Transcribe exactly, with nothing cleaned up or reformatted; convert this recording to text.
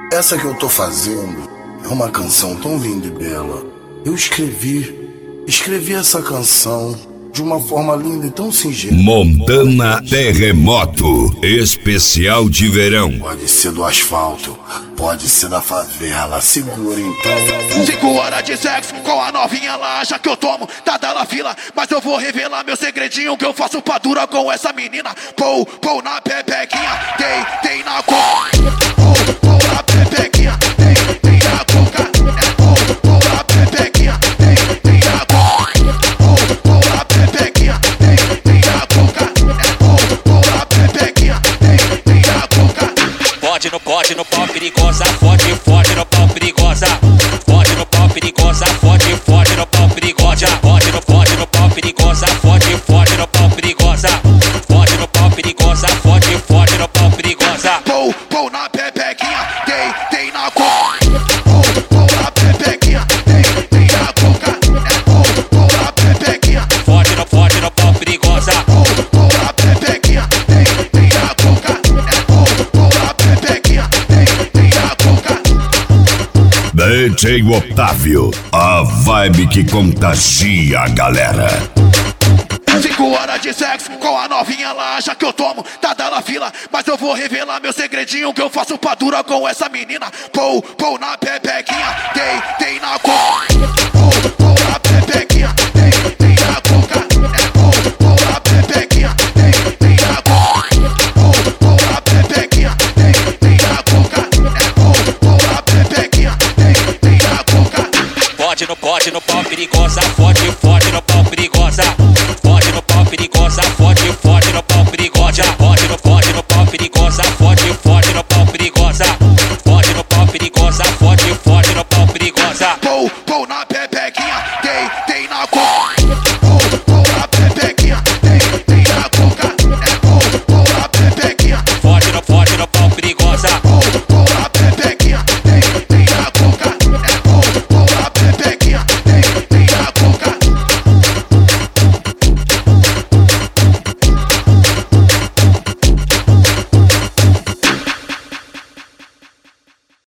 Essa que eu tô fazendo é uma canção tão linda e bela. Eu escrevi, escrevi essa canção de uma forma linda e tão singela. Montana Terremoto, especial de verão. Pode ser do asfalto, pode ser da favela. Segura então. Cinco horas de sexo com a novinha lá, já que eu tomo, tá dando fila. Mas eu vou revelar meu segredinho que eu faço pra dura com essa menina. Pou, pou na pepequinha, tem, tem na coca. Pou, pou na pepequinha, tem, tem na coca. É pou, pou na pepequinha, tem, tem na coca. Pou, pou na pepequinha, tem, tem na coca. É pou, pou na pepequinha, tem, tem na coca. Fode no pote, no pau perigosa, fode, fode no pau perigosa. Fode no pau perigosa, fode, fode no pau perigosa. Fode no, fode no pau perigosa, fode, fode no pau perigosa. Fode no pau perigosa, fode, fode no pau perigosa. Pou, pou na pepequinha, tem, tem na coca. Pou, pou na pepequinha, tem, tem na coca. É pou, pou na pepequinha. Fode no, fode no pau perigosa. Pou, pou na pepequinha, tem, tem na coca. É pou, pou na pepequinha, tem, tem na coca. D J Otávio, a vibe que contagia a galera. Cinco horas de sexo com a novinha lá, já que eu tomo, tá dando fila. Mas eu vou revelar meu segredinho que eu faço pra dura com essa menina. Pou, pou na pepequinha, tem, tem na coca. Pou, pou na pepequinha, tem, tem na coca. É pou, pou na pepequinha, tem, tem na coca. Pou, pou na pepequinha, tem, tem na coca. É pou, pou na pepequinha, tem, tem na coca. Fode no, fode no pau perigosa.